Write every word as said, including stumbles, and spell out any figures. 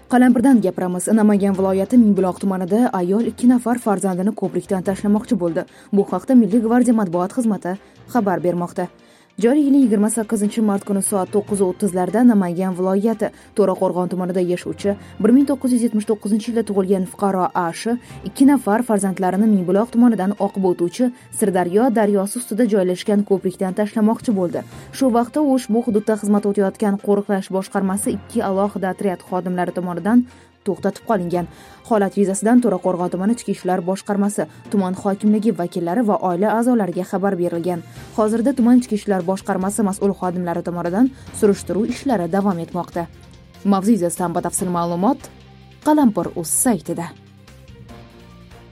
Qalampirdan gapiramiz. Namangan viloyati Mingbuloq tumanida ayol ikki nafar farzandini ko'prikdan tashlamoqchi bo'ldi. Bu haqda Milliy gvardiya matbuot xizmati xabar bermoqda. Joriy yilning yigirma sakkizinchi mart kuni soat to'qqiz o'ttiz larda Namangan viloyati To'raqo'rg'on tumanida yashovchi bir ming to'qqiz yuz yetmish to'qqizinchi yilda tug'ilgan fuqaro A Sh ikki nafar farzandlarini Mingbuloq tumanidan oqib o'tuvchi Sirdaryo daryosi ustida joylashgan ko'prikdan tashlamoqchi bo'ldi. Shu vaqtda u ushbu hududda xizmat o'tayotgan qo'riqlash boshqarmasi ikki alohida otryad xodimlari tomonidan to'xtatib qolingan. Holat yuzasidan To'raqo'rg'on tumani Ichki ishlar boshqarmasi, tuman hokimligi vakillari va oila a'zolariga xabar berilgan. Hozirda tuman Ichki ishlar boshqarmasi mas'ul xodimlari tomonidan surishtiruv ishlari davom etmoqda. Mavzu yuzasidan batafsil ma'lumot Qalampir.uz saytida.